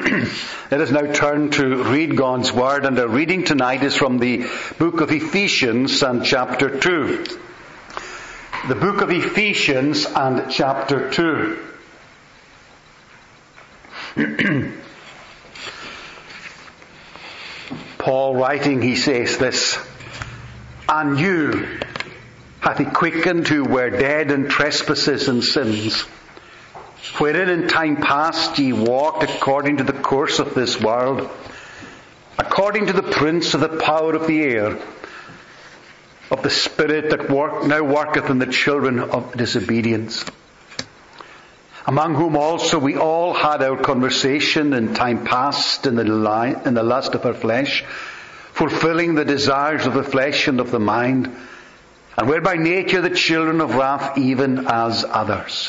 Let us now turn to read God's Word, and our reading tonight is from the book of Ephesians and chapter 2. The book of Ephesians and chapter 2. Paul writing, he says this, "And you hath he quickened who were dead in trespasses and sins, wherein in time past ye walked according to the course of this world, according to the prince of the power of the air, of the spirit that now worketh in the children of disobedience, among whom also we all had our conversation in time past in the lust of our flesh, fulfilling the desires of the flesh and of the mind, and were by nature the children of wrath even as others.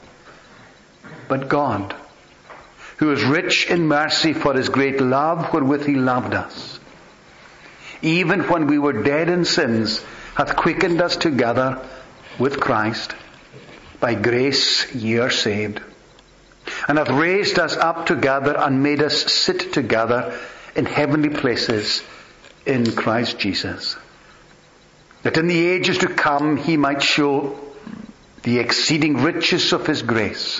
But God, who is rich in mercy for his great love wherewith he loved us, even when we were dead in sins, hath quickened us together with Christ. By grace ye are saved, and hath raised us up together and made us sit together in heavenly places in Christ Jesus, that in the ages to come he might show the exceeding riches of his grace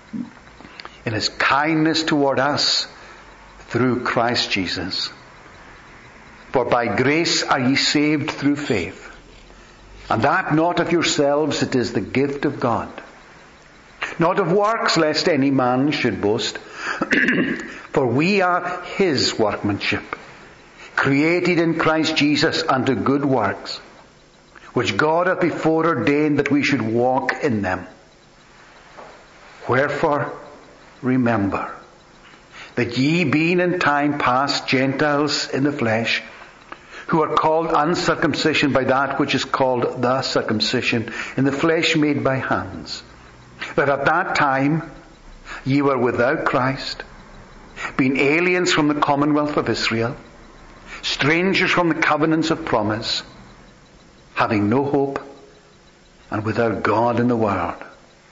in his kindness toward us through Christ Jesus. For by grace are ye saved through faith, and that not of yourselves, it is the gift of God, not of works, lest any man should boast. For we are his workmanship, created in Christ Jesus unto good works, which God hath before ordained that we should walk in them. Wherefore, remember that ye, being in time past Gentiles in the flesh, who are called uncircumcision by that which is called the circumcision in the flesh made by hands, that at that time ye were without Christ, being aliens from the commonwealth of Israel, strangers from the covenants of promise, having no hope, and without God in the world.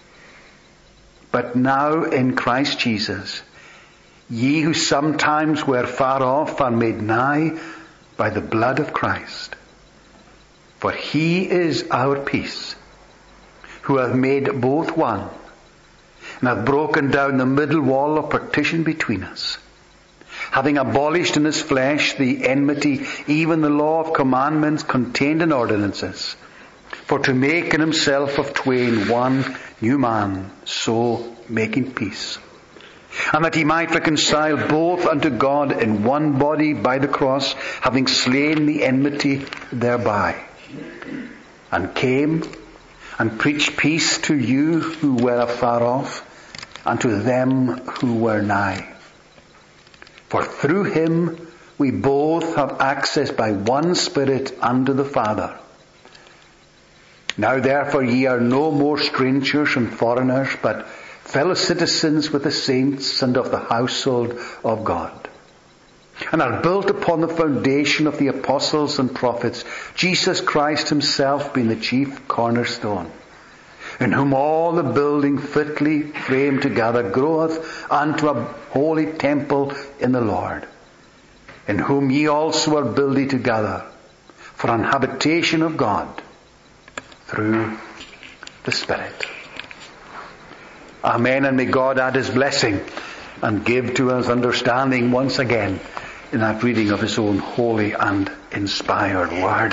But now in Christ Jesus, ye who sometimes were far off are made nigh by the blood of Christ. For he is our peace, who hath made both one, and hath broken down the middle wall of partition between us, having abolished in his flesh the enmity, even the law of commandments contained in ordinances, for to make in himself of twain one new man, so making peace, and that he might reconcile both unto God in one body by the cross, having slain the enmity thereby, and came and preached peace to you who were afar off, and to them who were nigh. For through him we both have access by one Spirit unto the Father. Now therefore ye are no more strangers and foreigners, but fellow citizens with the saints and of the household of God, and are built upon the foundation of the apostles and prophets, Jesus Christ himself being the chief cornerstone, in whom all the building fitly framed together groweth unto a holy temple in the Lord, in whom ye also are builded together for an habitation of God through the Spirit." Amen, and may God add his blessing and give to us understanding once again in that reading of his own holy and inspired word.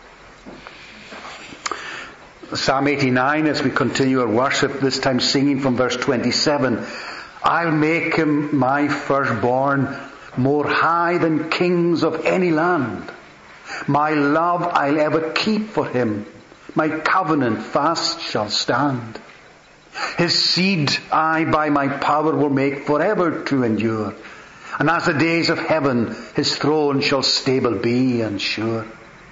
Psalm 89, as we continue our worship, this time singing from verse 27, "I'll make him my firstborn, more high than kings of any land. My love I'll ever keep for him, my covenant fast shall stand. His seed I by my power will make forever to endure, and as the days of heaven his throne shall stable be and sure.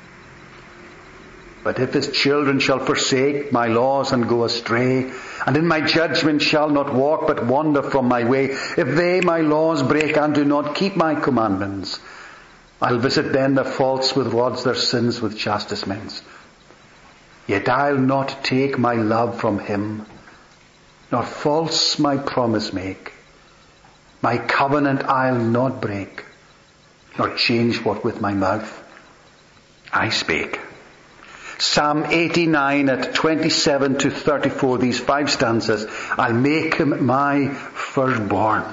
But if his children shall forsake my laws and go astray, and in my judgment shall not walk but wander from my way, if they my laws break and do not keep my commandments, I'll visit then their faults with rods, their sins with chastisements. Yet I'll not take my love from him, nor false my promise make, My covenant I'll not break, nor change what with my mouth I spake. Psalm 89 at 27 to 34, these 5 stanzas. I'll make him my firstborn.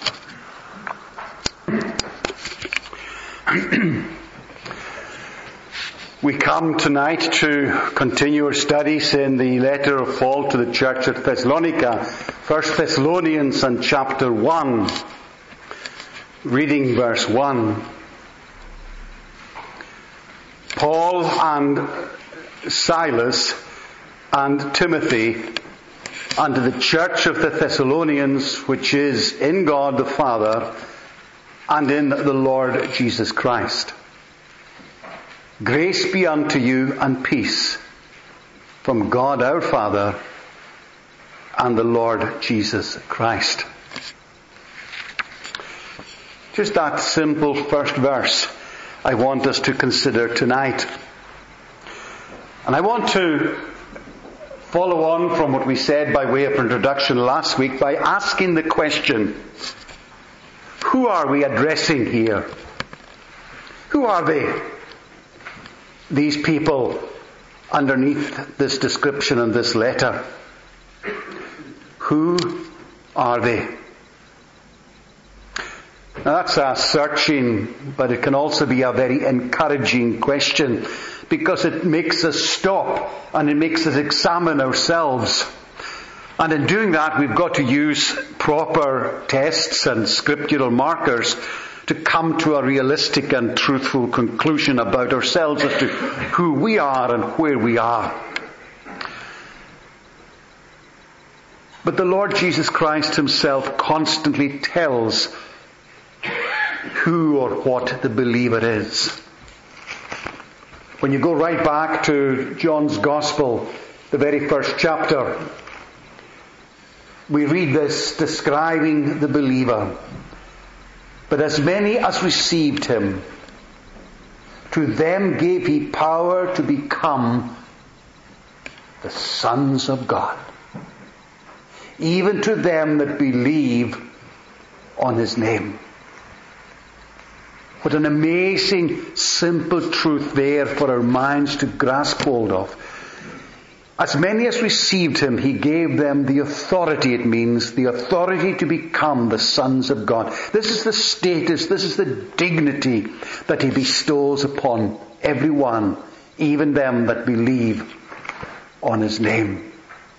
We come tonight to continue our studies in the letter of Paul to the church at Thessalonica, 1 Thessalonians and chapter 1, reading verse 1. Paul and Silas and Timothy unto the church of the Thessalonians, which is in God the Father and in the Lord Jesus Christ. Grace be unto you and peace from God our Father and the Lord Jesus Christ. Just that simple first verse I want us to consider tonight. And I want to follow on from what we said by way of introduction last week by asking the question, who are we addressing here? Who are they? These people underneath this description in this letter. Who are they? Now that's a searching, but it can also be a very encouraging question, because it makes us stop and it makes us examine ourselves. And in doing that, we've got to use proper tests and scriptural markers to come to a realistic and truthful conclusion about ourselves as to who we are and where we are. But the Lord Jesus Christ himself constantly tells who or what the believer is. When you go right back to John's Gospel, the very first chapter, we read this describing the believer. But as many as received him, to them gave he power to become the sons of God, even to them that believe on his name. What an amazing, simple truth there for our minds to grasp hold of. As many as received him, he gave them the authority, it means, the authority to become the sons of God. This is the status, this is the dignity that he bestows upon everyone, even them that believe on his name.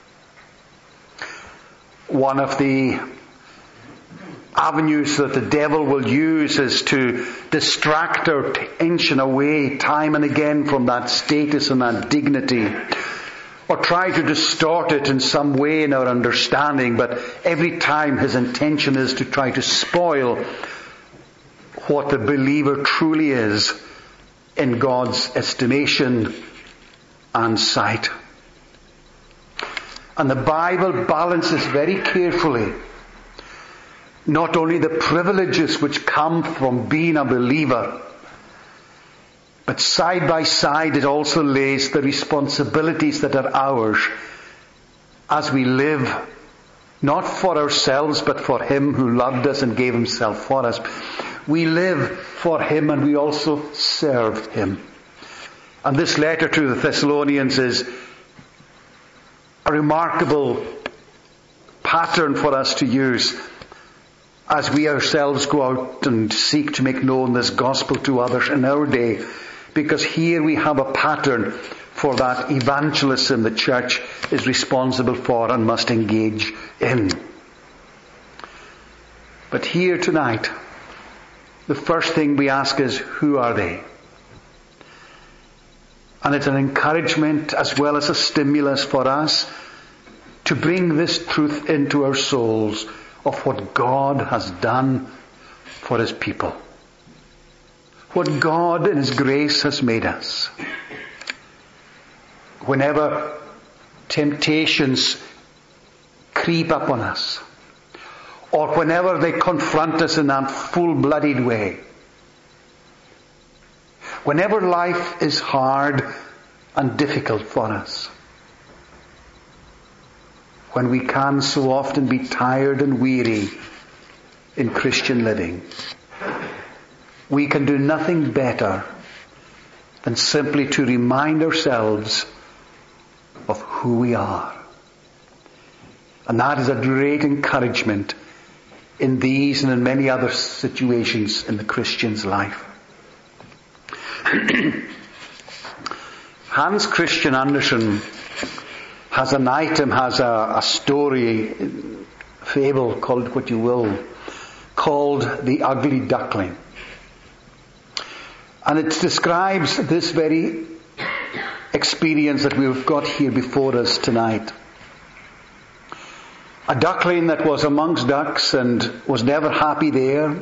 One of the avenues that the devil will use is to distract our attention away time and again from that status and that dignity, or try to distort it in some way in our understanding. But every time his intention is to try to spoil what the believer truly is in God's estimation and sight. And the Bible balances very carefully not only the privileges which come from being a believer, but side by side it also lays the responsibilities that are ours as we live not for ourselves but for him who loved us and gave himself for us. We live for him and we also serve him. And this letter to the Thessalonians is a remarkable pattern for us to use as we ourselves go out and seek to make known this gospel to others in our day. Because here we have a pattern for that evangelism the church is responsible for and must engage in. But here tonight, the first thing we ask is, who are they? And it's an encouragement as well as a stimulus for us to bring this truth into our souls of what God has done for his people. What God in his grace has made us. Whenever temptations creep up on us, or whenever they confront us in that full-blooded way, whenever life is hard and difficult for us, when we can so often be tired and weary in Christian living. We can do nothing better than simply to remind ourselves of who we are. And that is a great encouragement in these and in many other situations in the Christian's life. Hans Christian Andersen has an item, has a story, fable, call it what you will, called The Ugly Duckling. And it describes this very experience that we've got here before us tonight. A duckling that was amongst ducks and was never happy there,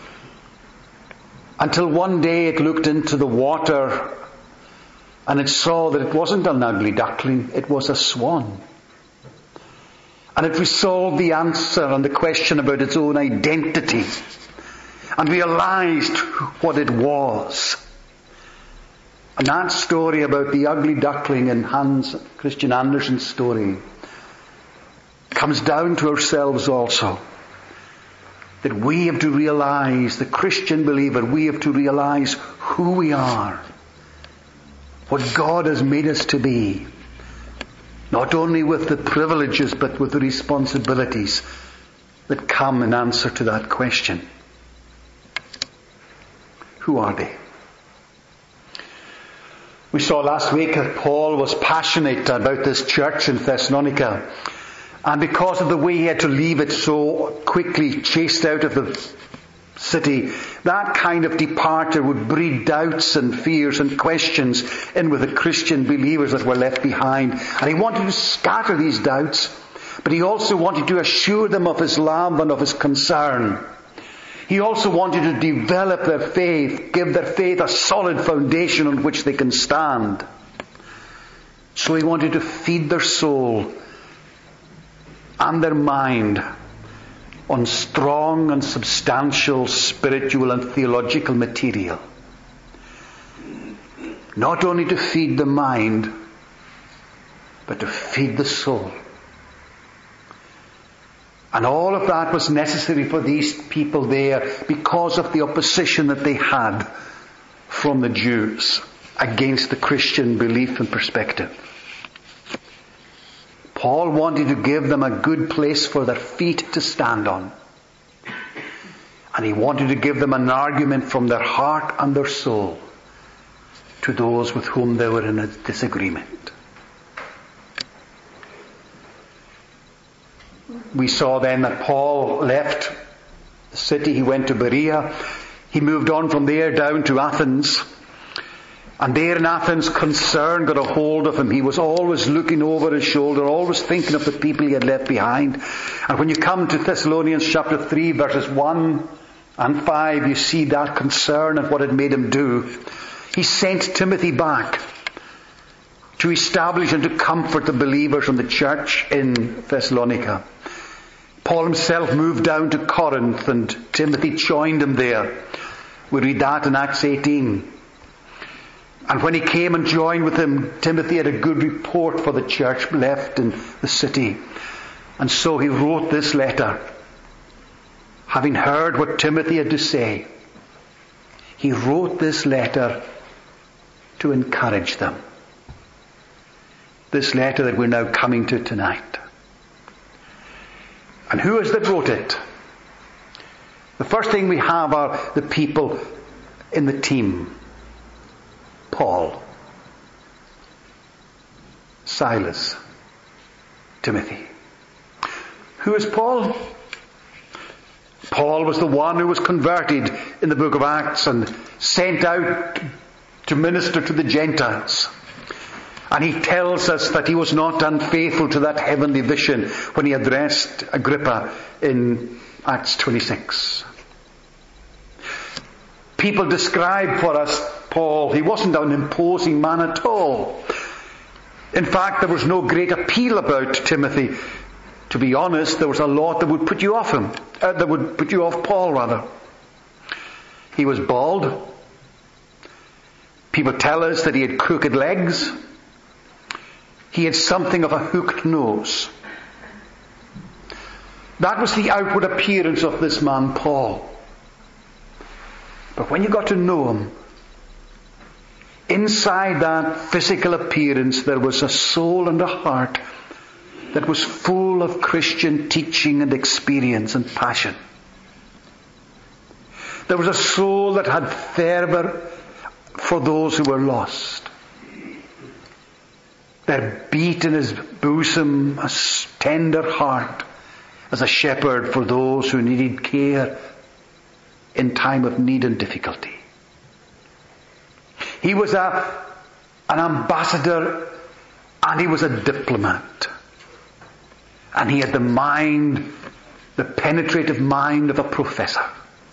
until one day it looked into the water and it saw that it wasn't an ugly duckling, it was a swan. And it resolved the answer and the question about its own identity and realized what it was. And that story about the ugly duckling in Hans Christian Andersen's story comes down to ourselves also. That we have to realize, the Christian believer, we have to realize who we are. What God has made us to be. Not only with the privileges, but with the responsibilities that come in answer to that question. Who are they? We saw last week that Paul was passionate about this church in Thessalonica. And because of the way he had to leave it so quickly, chased out of the city, that kind of departure would breed doubts and fears and questions in with the Christian believers that were left behind. And he wanted to scatter these doubts, but he also wanted to assure them of his love and of his concern. He also wanted to develop their faith, give their faith a solid foundation on which they can stand. So he wanted to feed their soul and their mind on strong and substantial spiritual and theological material. Not only to feed the mind, but to feed the soul. And all of that was necessary for these people there because of the opposition that they had from the Jews against the Christian belief and perspective. Paul wanted to give them a good place for their feet to stand on. And he wanted to give them an argument from their heart and their soul to those with whom they were in a disagreement. We saw then that Paul left the city. He went to Berea. He moved on from there down to Athens. And there in Athens, concern got a hold of him. He was always looking over his shoulder, always thinking of the people he had left behind. And when you come to Thessalonians chapter 3, verses 1 and 5, you see that concern and what it made him do. He sent Timothy back to establish and to comfort the believers in the church in Thessalonica. Paul himself moved down to Corinth and Timothy joined him there. We read that in Acts 18. And when he came and joined with him, Timothy had a good report for the church left in the city. And so he wrote this letter. Having heard what Timothy had to say, he wrote this letter to encourage them. This letter that we're now coming to tonight. And who is that wrote it? The first thing we have are the people in the team. Paul, Silas, Timothy. Who is Paul? Paul was the one who was converted in the book of Acts and sent out to minister to the Gentiles. And he tells us that he was not unfaithful to that heavenly vision when he addressed Agrippa in Acts 26. People describe for us Paul. He wasn't an imposing man at all. In fact, there was no great appeal about Timothy. To be honest, there was a lot that would put you off him. That would put you off Paul, rather. He was bald. People tell us that he had crooked legs. He had something of a hooked nose. That was the outward appearance of this man, Paul. But when you got to know him, inside that physical appearance there was a soul and a heart that was full of Christian teaching and experience and passion. There was a soul that had fervour for those who were lost. There beat in his bosom a tender heart as a shepherd for those who needed care in time of need and difficulty. He was an ambassador and he was a diplomat. And he had the penetrative mind of a professor.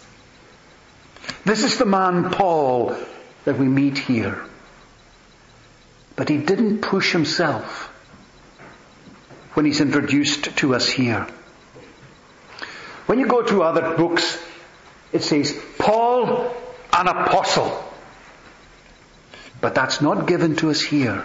This is the man, Paul, that we meet here. But he didn't push himself when he's introduced to us here. When you go to other books, it says, Paul, an apostle. But that's not given to us here.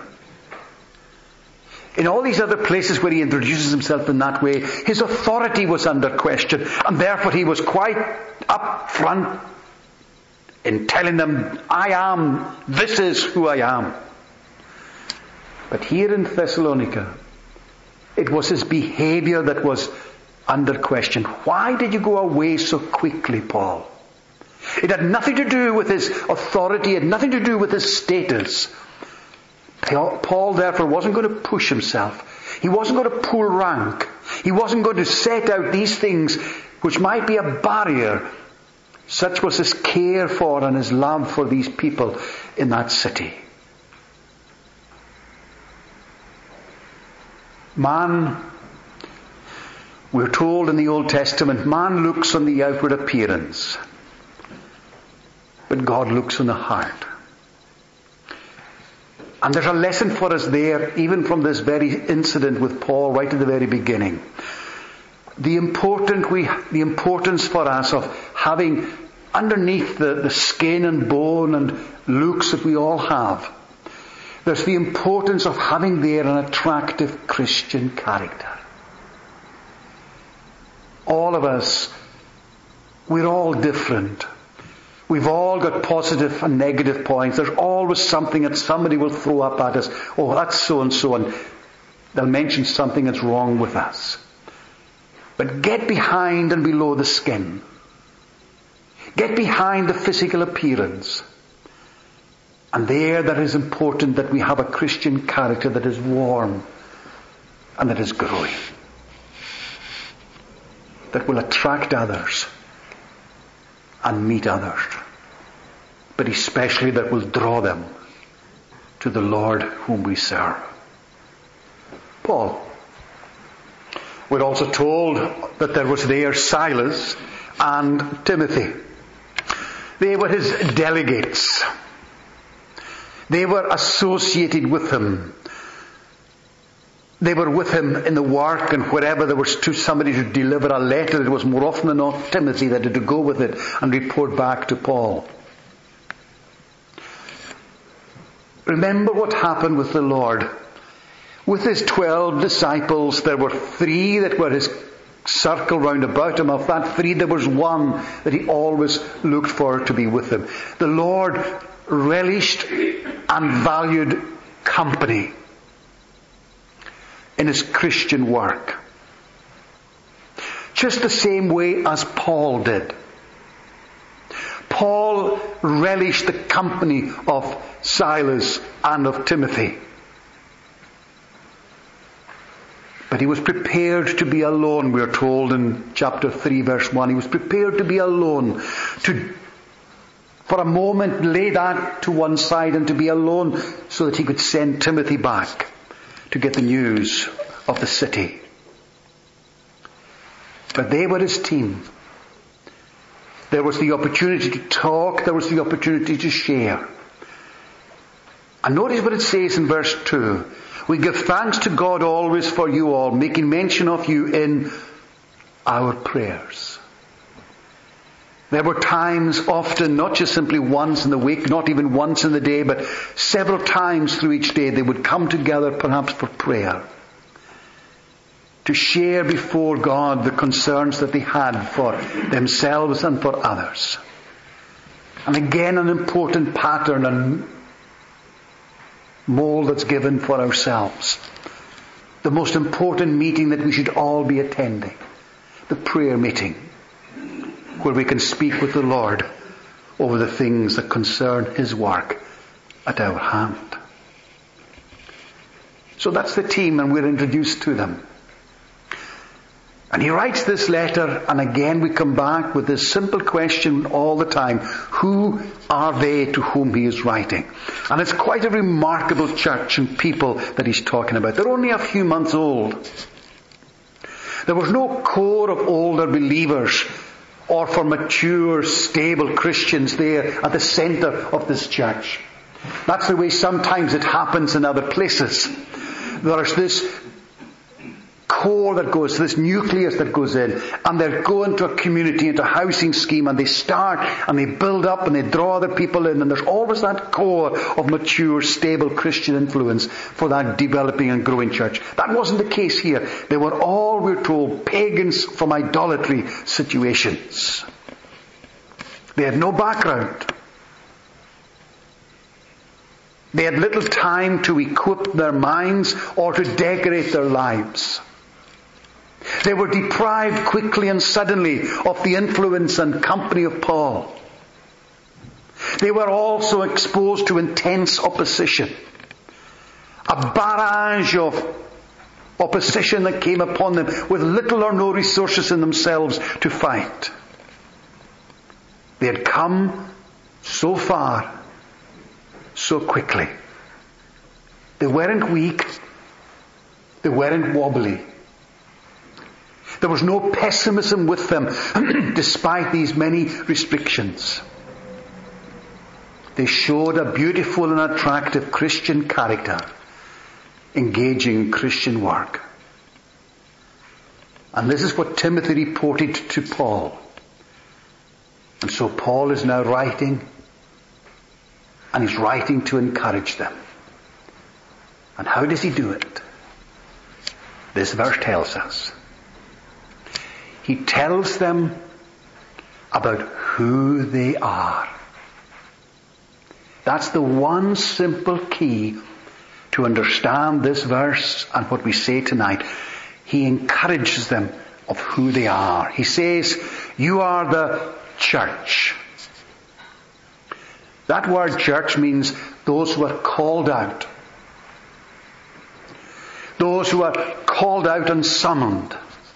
In all these other places where he introduces himself in that way, his authority was under question, and therefore he was quite upfront in telling them, this is who I am. But here in Thessalonica, it was his behavior that was under question. Why did you go away so quickly, Paul? It had nothing to do with his authority, it had nothing to do with his status. Paul therefore wasn't going to push himself. He wasn't going to pull rank. He wasn't going to set out these things which might be a barrier. Such was his care for and his love for these people in that city. Man, we're told in the Old Testament, man looks on the outward appearance, but God looks on the heart. And there's a lesson for us there, even from this very incident with Paul right at the very beginning. The importance for us of having underneath the skin and bone and looks that we all have, there's the importance of having there an attractive Christian character. All of us, we're all different. We've all got positive and negative points. There's always something that somebody will throw up at us. Oh, that's so and so, and they'll mention something that's wrong with us. But get behind and below the skin. Get behind the physical appearance. And there that is important that we have a Christian character that is warm and that is growing. That will attract others and meet others. But especially that will draw them to the Lord whom we serve. Paul. We're also told that there was there Silas and Timothy. They were his delegates. They were associated with him. They were with him in the work, and wherever there was somebody to deliver a letter, it was more often than not Timothy that had to go with it and report back to Paul. Remember what happened with the Lord. With his 12 disciples, there were 3 that were his circle round about him. Of that 3, there was one that he always looked for to be with him. The Lord relished and valued company in his Christian work. Just the same way as Paul did. Paul relished the company of Silas and of Timothy. But he was prepared to be alone, we are told in chapter 3 verse 1. He was prepared to be alone, for a moment lay that to one side and to be alone so that he could send Timothy back to get the news of the city. But they were his team. There was the opportunity to talk, there was the opportunity to share. And notice what it says in verse 2. We give thanks to God always for you all, making mention of you in our prayers. There were times, often, not just simply once in the week, not even once in the day, but several times through each day, they would come together perhaps for prayer. to share before God the concerns that they had for themselves and for others. And again, an important pattern and mold that's given for ourselves. The most important meeting that we should all be attending. The prayer meeting, where we can speak with the Lord over the things that concern His work at our hand. So that's the team, and we're introduced to them. And he writes this letter, and again we come back with this simple question all the time. Who are they to whom he is writing? And it's quite a remarkable church and people that he's talking about. They're only a few months old. There was no core of older believers or for mature, stable Christians there at the centre of this church. That's the way sometimes it happens in other places. There's this core that goes, this nucleus that goes in, and they're going to a community, into a housing scheme, and they start and they build up and they draw other people in, and there's always that core of mature, stable Christian influence for that developing and growing church. That wasn't the case here. They were all, we're told, pagans from idolatry situations. They had no background. They had little time to equip their minds or to decorate their lives. They were deprived quickly and suddenly of the influence and company of Paul. They were also exposed to intense opposition. A barrage of opposition that came upon them with little or no resources in themselves to fight. They had come so far, so quickly. They weren't weak. They weren't wobbly. There was no pessimism with them, despite these many restrictions. They showed a beautiful and attractive Christian character, engaging in Christian work. And this is what Timothy reported to Paul. And so Paul is now writing, and he's writing to encourage them. And how does he do it? This verse tells us. He tells them about who they are. That's the one simple key to understand this verse and what we say tonight. He encourages them of who they are. He says, you are the church. That word church means those who are called out. Those who are called out and summoned.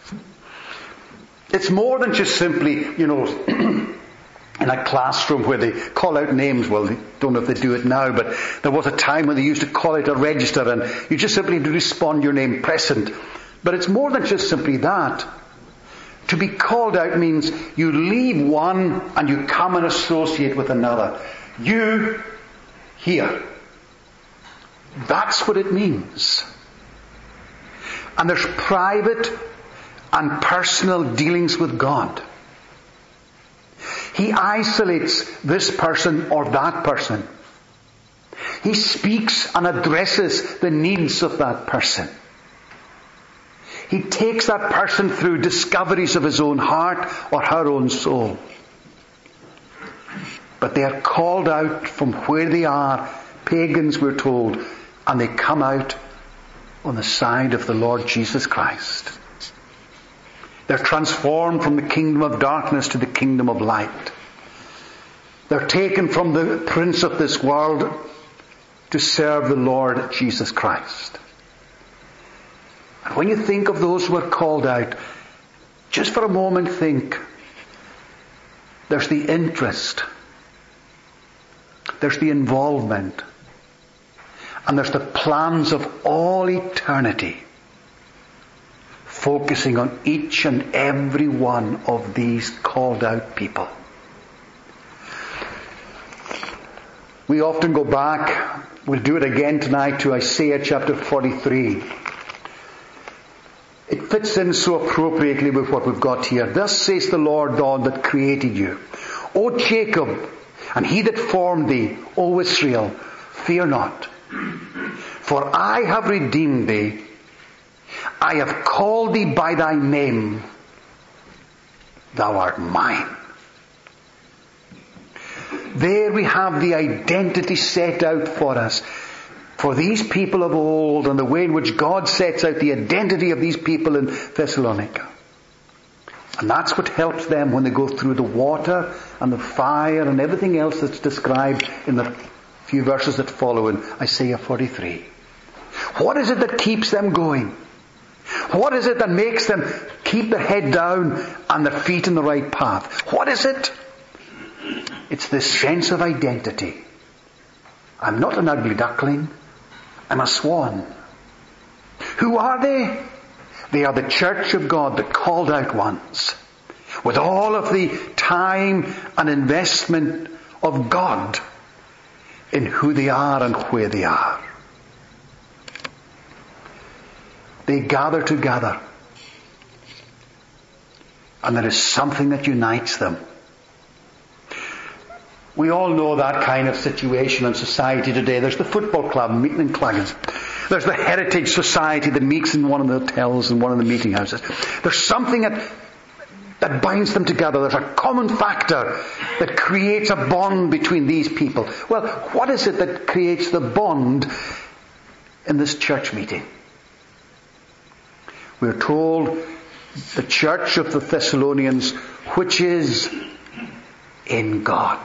It's more than just simply, in a classroom where they call out names. Well, they don't know if they do it now, but there was a time when they used to call out a register and you just simply need to respond your name present. But it's more than just simply that. To be called out means you leave one and you come and associate with another. You here. That's what it means. And there's private and personal dealings with God. He isolates this person or that person. He speaks and addresses the needs of that person. He takes that person through discoveries of his own heart or her own soul. But they are called out from where they are, pagans we're told, and they come out on the side of the Lord Jesus Christ. They're transformed from the kingdom of darkness to the kingdom of light. They're taken from the prince of this world to serve the Lord Jesus Christ. And when you think of those who are called out, just for a moment think, there's the interest, there's the involvement, and there's the plans of all eternity, focusing on each and every one of these called out people. We often go back, we'll do it again tonight, to Isaiah chapter 43. It fits in so appropriately with what we've got here. Thus says the Lord God that created you, O Jacob, and he that formed thee, O Israel, fear not. For I have redeemed thee. I have called thee by thy name. Thou art mine. There we have the identity set out for us. For these people of old, and the way in which God sets out the identity of these people in Thessalonica. And that's what helps them when they go through the water and the fire and everything else that's described in the few verses that follow in Isaiah 43. What is it that keeps them going? What is it that makes them keep their head down and their feet in the right path? What is it? It's this sense of identity. I'm not an ugly duckling. I'm a swan. Who are they? They are the church of God, the called out ones. With all of the time and investment of God in who they are and where they are. They gather together. And there is something that unites them. We all know that kind of situation in society today. There's the football club meeting in Claggins. There's the Heritage Society that meets in one of the hotels and one of the meeting houses. There's something that binds them together. There's a common factor that creates a bond between these people. Well, what is it that creates the bond in this church meeting? We're told the church of the Thessalonians, which is in God.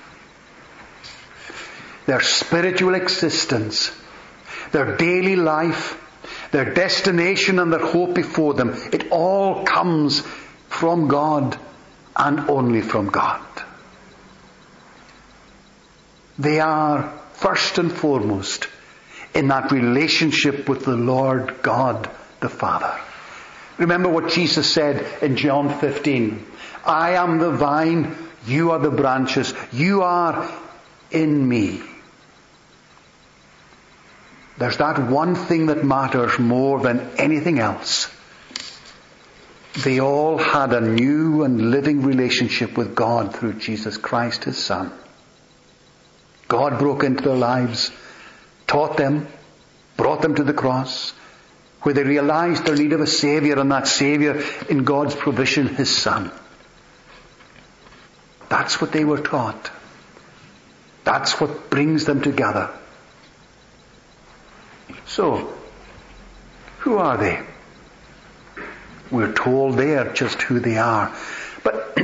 Their spiritual existence, their daily life, their destination and their hope before them, it all comes from God and only from God. They are first and foremost in that relationship with the Lord God the Father. Remember what Jesus said in John 15. I am the vine, you are the branches, you are in me. There's that one thing that matters more than anything else. They all had a new and living relationship with God through Jesus Christ, His Son. God broke into their lives, taught them, brought them to the cross, where they realized their need of a Saviour, and that Saviour in God's provision, His Son. That's what they were taught. That's what brings them together. So, who are they? We're told they are just who they are. But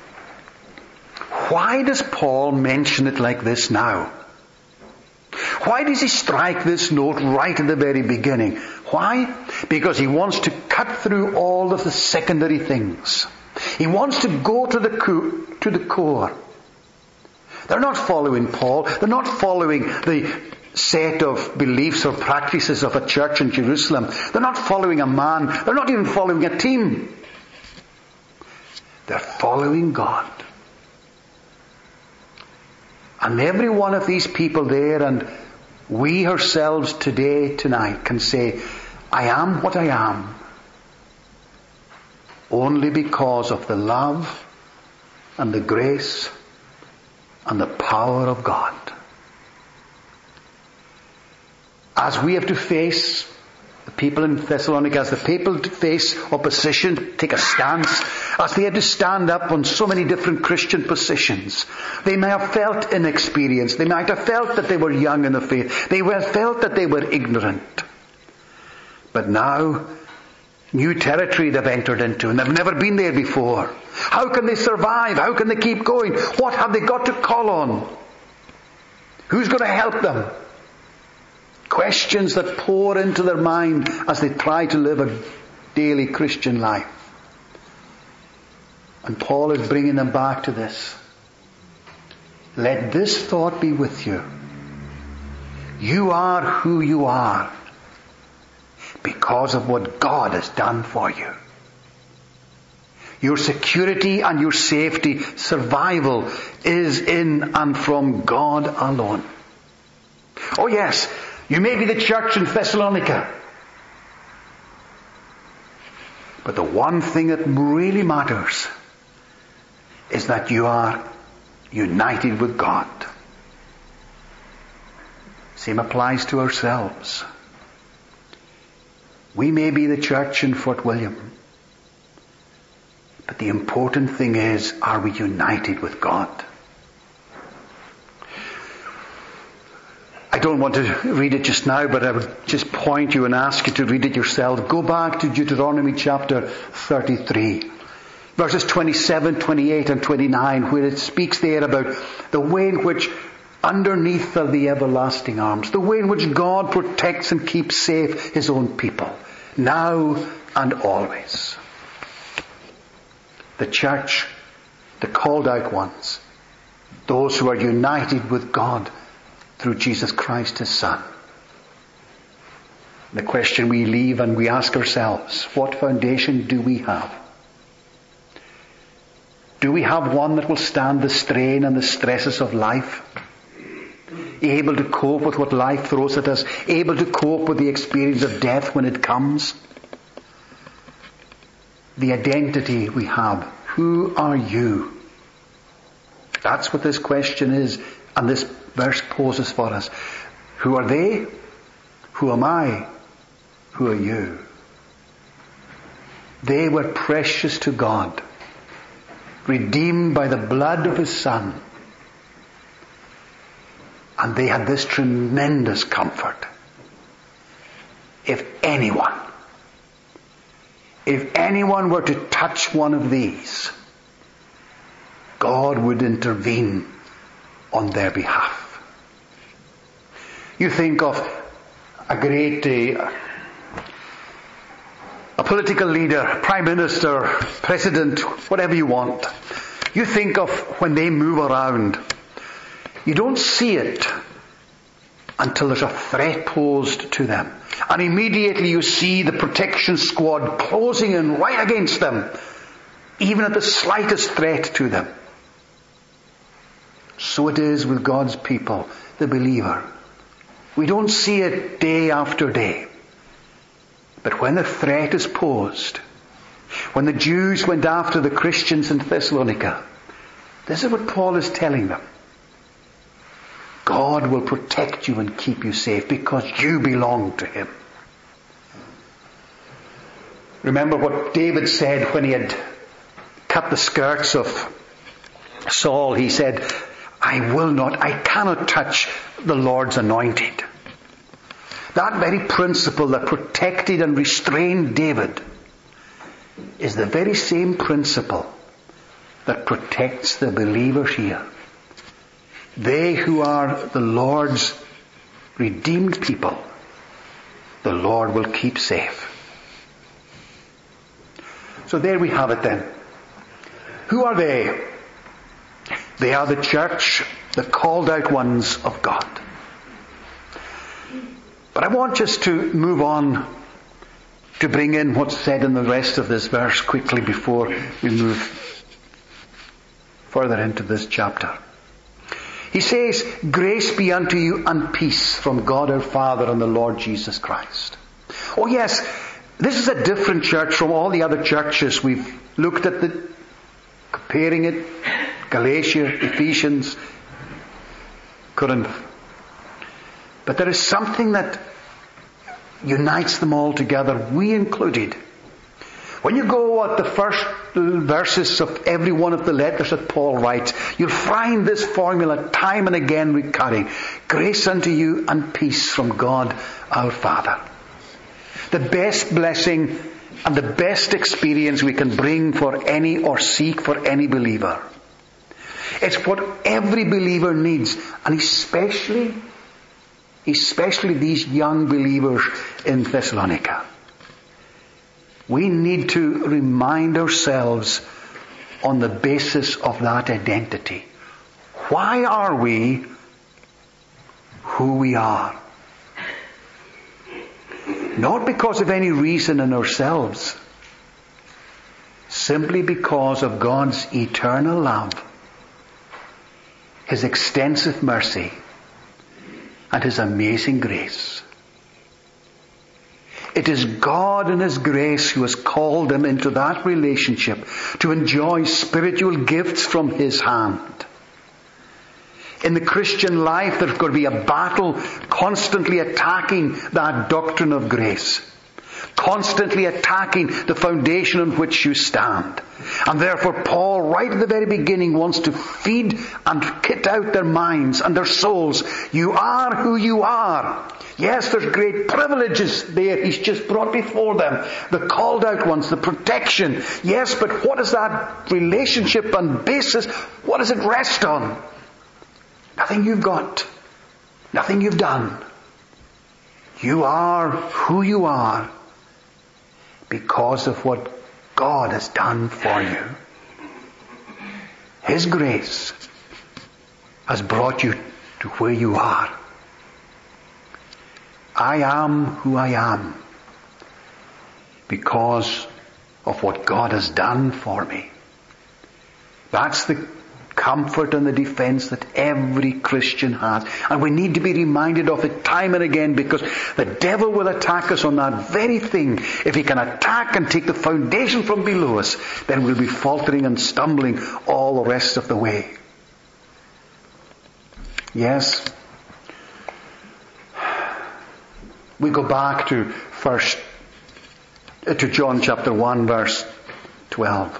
why does Paul mention it like this now? Why does he strike this note right at the very beginning? Why? Because he wants to cut through all of the secondary things. He wants to go to the core. They're not following Paul. They're not following the set of beliefs or practices of a church in Jerusalem. They're not following a man. They're not even following a team. They're following God. And every one of these people there, and we ourselves today, tonight, can say, I am what I am only because of the love and the grace and the power of God. As we have to face the people in Thessalonica, as the people to face opposition, take a stance, as they had to stand up on so many different Christian positions, they may have felt inexperienced. They might have felt that they were young in the faith. They may have felt that they were ignorant. But now, new territory they've entered into, and they've never been there before. How can they survive? How can they keep going? What have they got to call on? Who's going to help them? Questions that pour into their mind as they try to live a daily Christian life. And Paul is bringing them back to this. Let this thought be with you. You are who you are because of what God has done for you. Your security and your safety, survival, is in and from God alone. Oh yes, you may be the church in Thessalonica. But the one thing that really matters is that you are united with God. Same applies to ourselves. We may be the church in Fort William, but the important thing is, are we united with God? I don't want to read it just now, but I would just point you and ask you to read it yourself. Go back to Deuteronomy chapter 33, verses 27, 28 and 29, where it speaks there about the way in which underneath are the everlasting arms, the way in which God protects and keeps safe His own people, now and always. The church, the called out ones, those who are united with God through Jesus Christ His Son. The question we leave and we ask ourselves, what foundation do we have? Do we have one that will stand the strain and the stresses of life? Able to cope with what life throws at us? Able to cope with the experience of death when it comes? The identity we have. Who are you? That's what this question is, and this verse poses for us. Who are they? Who am I? Who are you? They were precious to God, redeemed by the blood of His Son. And they had this tremendous comfort. If anyone were to touch one of these, God would intervene on their behalf. You think of a great, a political leader, prime minister, president, whatever you want. You think of when they move around. You don't see it until there's a threat posed to them. And immediately you see the protection squad closing in right against them, even at the slightest threat to them. So it is with God's people, the believer. We don't see it day after day. But when the threat is posed, when the Jews went after the Christians in Thessalonica, this is what Paul is telling them. God will protect you and keep you safe because you belong to Him. Remember what David said when he had cut the skirts of Saul. He said, I cannot touch the Lord's anointed. That very principle that protected and restrained David is the very same principle that protects the believers here. They who are the Lord's redeemed people, the Lord will keep safe. So there we have it then. Who are they? They are the church, the called out ones of God. But I want us to move on to bring in what's said in the rest of this verse quickly before we move further into this chapter. He says, grace be unto you and peace from God our Father and the Lord Jesus Christ. Oh yes, this is a different church from all the other churches. We've looked at comparing it, Galatia, Ephesians, Corinth. But there is something that unites them all together, we included. When you go at the first verses of every one of the letters that Paul writes, you'll find this formula time and again recurring. Grace unto you and peace from God our Father. The best blessing and the best experience we can bring for any or seek for any believer. It's what every believer needs, and especially these young believers in Thessalonica. We need to remind ourselves on the basis of that identity. Why are we who we are? Not because of any reason in ourselves. Simply because of God's eternal love, His extensive mercy, and His amazing grace. It is God in His grace who has called them into that relationship to enjoy spiritual gifts from His hand. In the Christian life, there's going to be a battle constantly attacking that doctrine of grace. constantly attacking the foundation on which you stand. And therefore Paul, right at the very beginning, wants to feed and kit out their minds and their souls. You are who you are. Yes, there's great privileges there he's just brought before them. The called out ones, the protection. Yes, but what is that relationship and basis? What does it rest on? Nothing you've got. Nothing you've done. You are who you are because of what God has done for you. His grace has brought you to where you are. I am who I am because of what God has done for me. That's the comfort and the defense that every Christian has. And we need to be reminded of it time and again, because the devil will attack us on that very thing. If he can attack and take the foundation from below us, then we'll be faltering and stumbling all the rest of the way. Yes. We go back to John chapter 1 verse 12.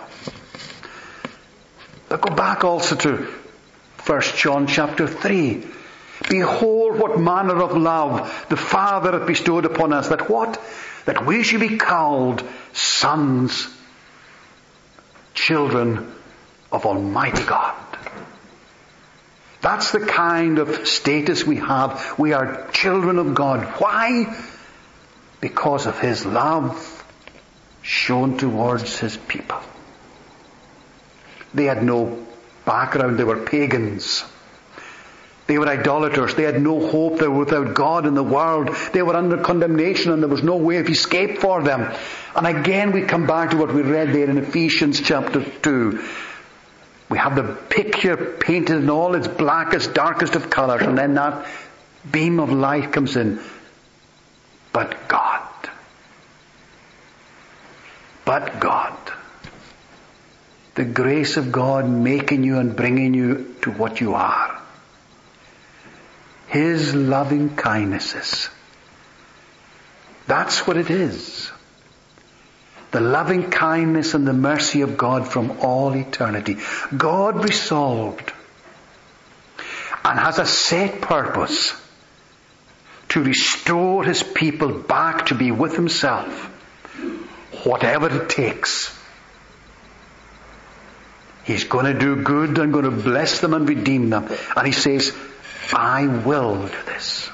But go back also to 1 John chapter 3. Behold what manner of love the Father hath bestowed upon us, that what? That we should be called sons, children of Almighty God. That's the kind of status we have. We are children of God. Why? Because of His love shown towards His people. They had no background. They were pagans. They were idolaters. They had no hope. They were without God in the world. They were under condemnation, and there was no way of escape for them. And again we come back to what we read there in Ephesians chapter 2. We have the picture painted in all its blackest, darkest of colours, and then that beam of light comes in. But God. But God. The grace of God making you and bringing you to what you are. His loving kindnesses. That's what it is. The loving kindness and the mercy of God from all eternity. God resolved and has a set purpose to restore His people back to be with Himself, whatever it takes. He's going to do good and going to bless them and redeem them. And He says, I will do this.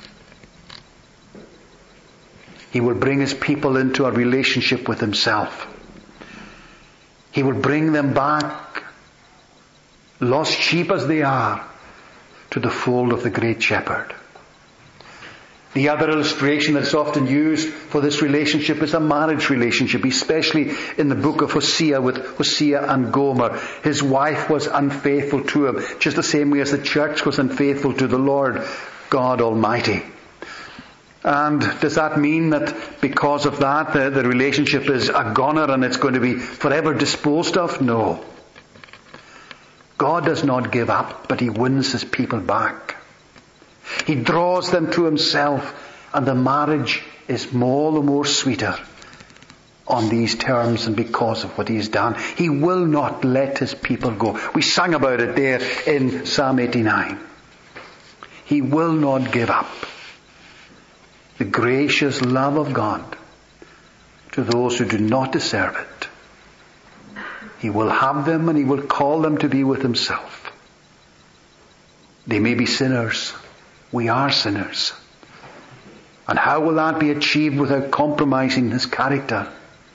He will bring His people into a relationship with Himself. He will bring them back, lost sheep as they are, to the fold of the great shepherd. The other illustration that's often used for this relationship is a marriage relationship, especially in the book of Hosea with Hosea and Gomer. His wife was unfaithful to him, just the same way as the church was unfaithful to the Lord God Almighty. And does that mean that because of that the relationship is a goner and it's going to be forever disposed of? No. God does not give up, but He wins His people back. He draws them to Himself, and the marriage is all the more sweeter on these terms and because of what He has done. He will not let His people go. We sang about it there in Psalm 89. He will not give up. The gracious love of God to those who do not deserve it. He will have them and He will call them to be with Himself. They may be sinners. We are sinners. And how will that be achieved without compromising His character?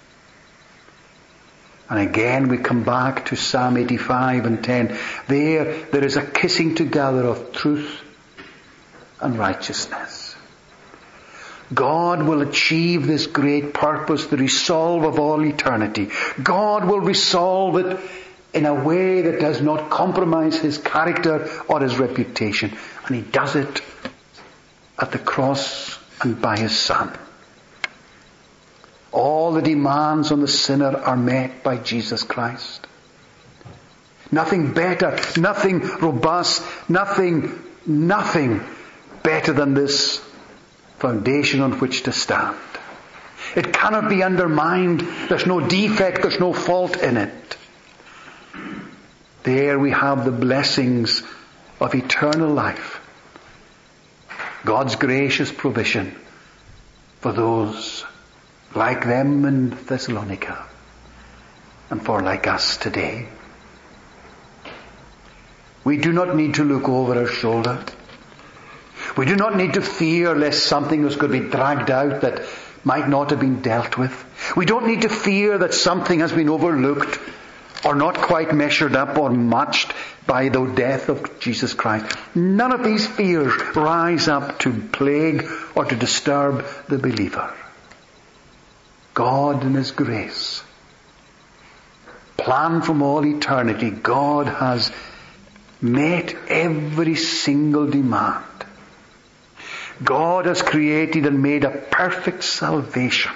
And again we come back to Psalm 85 and 10. There is a kissing together of truth and righteousness. God will achieve this great purpose, the resolve of all eternity. God will resolve it in a way that does not compromise His character or His reputation. And He does it at the cross and by His Son. All the demands on the sinner are met by Jesus Christ. Nothing better, nothing robust, nothing better than this foundation on which to stand. It cannot be undermined. There's no defect, there's no fault in it. There we have the blessings of eternal life. God's gracious provision for those like them in Thessalonica and for like us today. We do not need to look over our shoulder. We do not need to fear lest something is going to be dragged out that might not have been dealt with. We don't need to fear that something has been overlooked or not quite measured up or matched by the death of Jesus Christ. None of these fears rise up to plague or to disturb the believer. God in His grace, planned from all eternity, God has met every single demand. God has created and made a perfect salvation.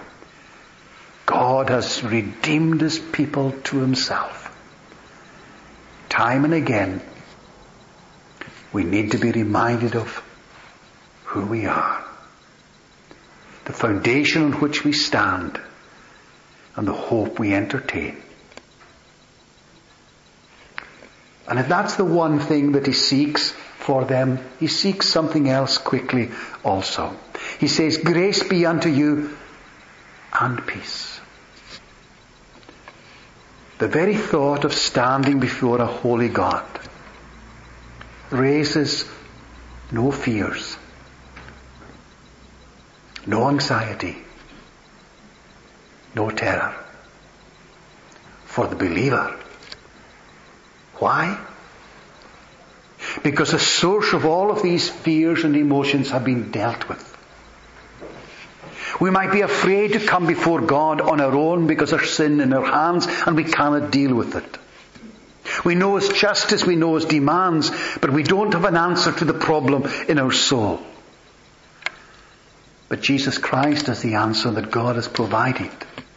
God has redeemed His people to Himself. Time and again, we need to be reminded of who we are, the foundation on which we stand, and the hope we entertain. And if that's the one thing that He seeks for them, He seeks something else quickly also. He says, grace be unto you and peace. The very thought of standing before a holy God raises no fears, no anxiety, no terror for the believer. Why? Because the source of all of these fears and emotions have been dealt with. We might be afraid to come before God on our own because there's sin in our hands and we cannot deal with it. We know His justice, we know His demands, but we don't have an answer to the problem in our soul. But Jesus Christ is the answer that God has provided.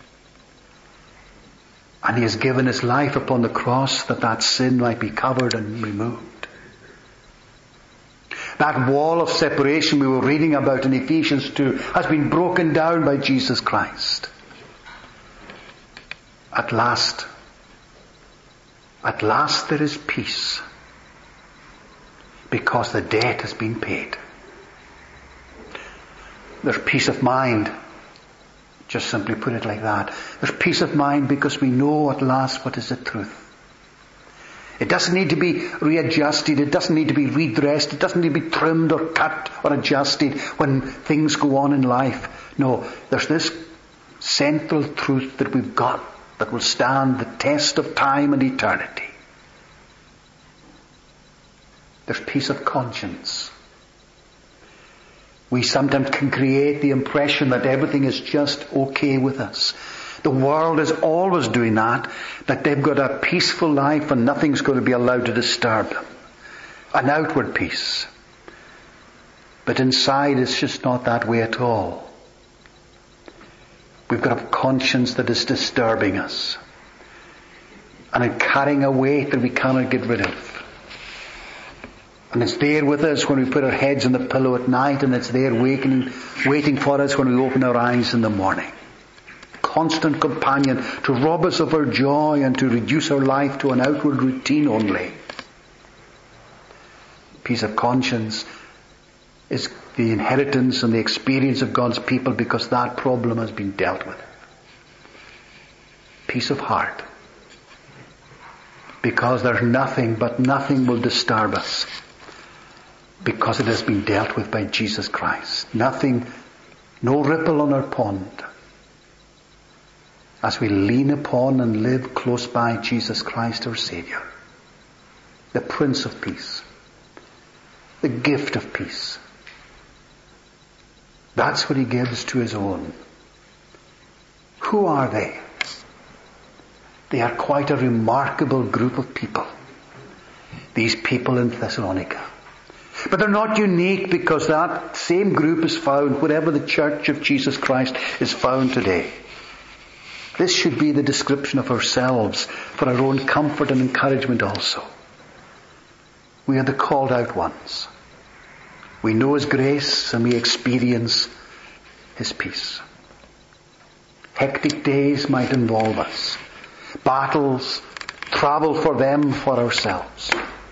And He has given His life upon the cross that that sin might be covered and removed. That wall of separation we were reading about in Ephesians 2 has been broken down by Jesus Christ. At last there is peace because the debt has been paid. There's peace of mind. Just simply put it like that. There's peace of mind because we know at last what is the truth. It doesn't need to be readjusted. It doesn't need to be redressed. It doesn't need to be trimmed or cut or adjusted when things go on in life. No, there's this central truth that we've got that will stand the test of time and eternity. There's peace of conscience. We sometimes can create the impression that everything is just okay with us. The world is always doing that they've got a peaceful life and nothing's going to be allowed to disturb them. An outward peace. But inside it's just not that way at all. We've got a conscience that is disturbing us. And it's carrying a weight that we cannot get rid of. And it's there with us when we put our heads on the pillow at night, and it's there waiting for us when we open our eyes in the morning. Constant companion to rob us of our joy and to reduce our life to an outward routine only. Peace of conscience is the inheritance and the experience of God's people because that problem has been dealt with. Peace of heart. Because there's nothing will disturb us. Because it has been dealt with by Jesus Christ. Nothing, no ripple on our pond. As we lean upon and live close by Jesus Christ our Saviour. The Prince of Peace. The gift of peace. That's what He gives to His own. Who are they? They are quite a remarkable group of people. These people in Thessalonica. But they're not unique because that same group is found wherever the Church of Jesus Christ is found today. This should be the description of ourselves for our own comfort and encouragement also. We are the called out ones. We know His grace and we experience His peace. Hectic days might involve us. Battles, travel for them, for ourselves.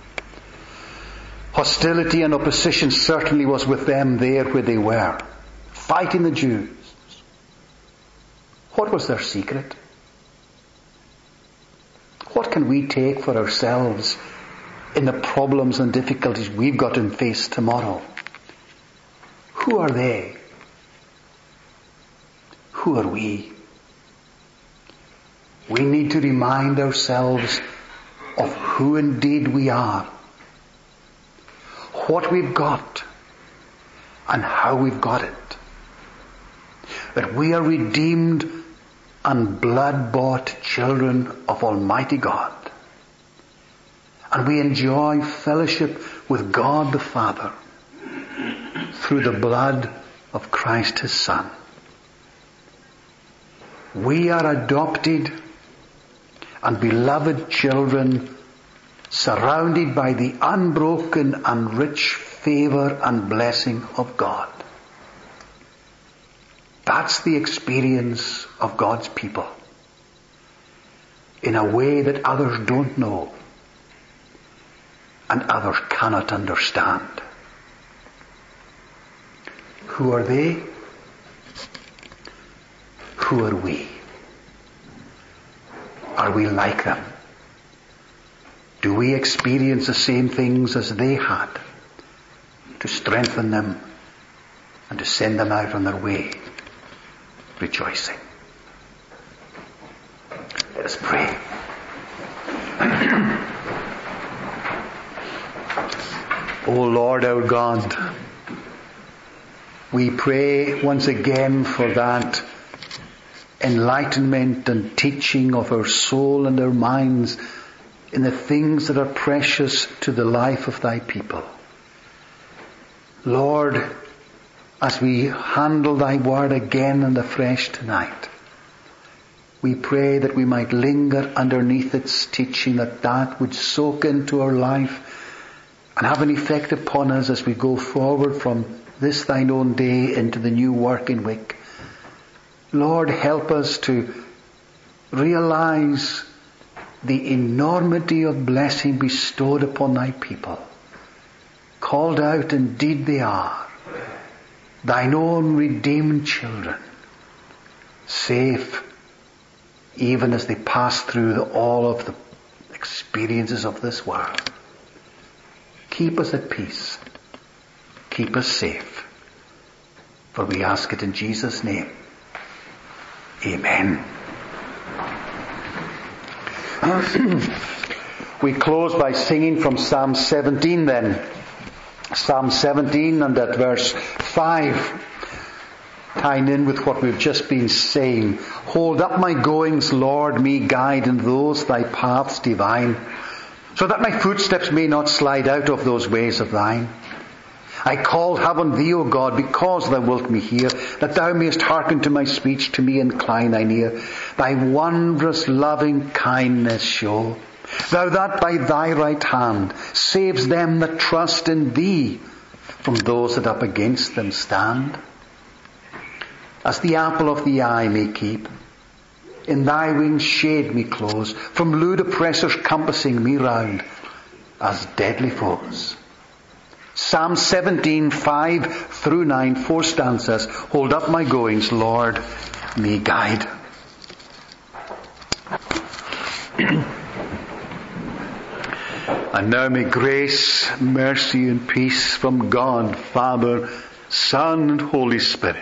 Hostility and opposition certainly was with them there where they were, fighting the Jews. What was their secret? What can we take for ourselves in the problems and difficulties we've got to face tomorrow? Who are they? Who are we? We need to remind ourselves of who indeed we are, what we've got, and how we've got it. That we are redeemed and blood-bought children of Almighty God. And we enjoy fellowship with God the Father through the blood of Christ His Son. We are adopted and beloved children, surrounded by the unbroken and rich favour and blessing of God. That's the experience of God's people, in a way that others don't know and others cannot understand. Who are they? Who are we? Are we like them? Do we experience the same things as they had to strengthen them and to send them out on their way, rejoicing? Let us pray. O Lord our God, we pray once again for that enlightenment and teaching of our soul and our minds in the things that are precious to the life of thy people. Lord, as we handle thy word again and afresh tonight, we pray that we might linger underneath its teaching, that would soak into our life and have an effect upon us as we go forward from this thine own day into the new working week. Lord, help us to realize the enormity of blessing bestowed upon thy people. Called out indeed they are, thine own redeemed children, safe even as they pass through all of the experiences of this world. Keep us at peace. Keep us safe. For we ask it in Jesus' name. Amen. We close by singing from Psalm 17 then. Psalm 17 and at verse 5, tying in with what we've just been saying. Hold up my goings, Lord, me guide in those thy paths divine, so that my footsteps may not slide out of those ways of thine. I call upon thee, O God, because thou wilt me hear, that thou mayest hearken to my speech, to me incline thine ear. Thy wondrous loving kindness show, thou that by thy right hand saves them that trust in thee from those that up against them stand. As the apple of the eye may keep, in thy wings shade me close, from lewd oppressors compassing me round, as deadly foes. Psalm 17, 5 through 9, 4 stanzas. Hold up my goings, Lord, me guide. And now may grace, mercy and peace from God, Father, Son and Holy Spirit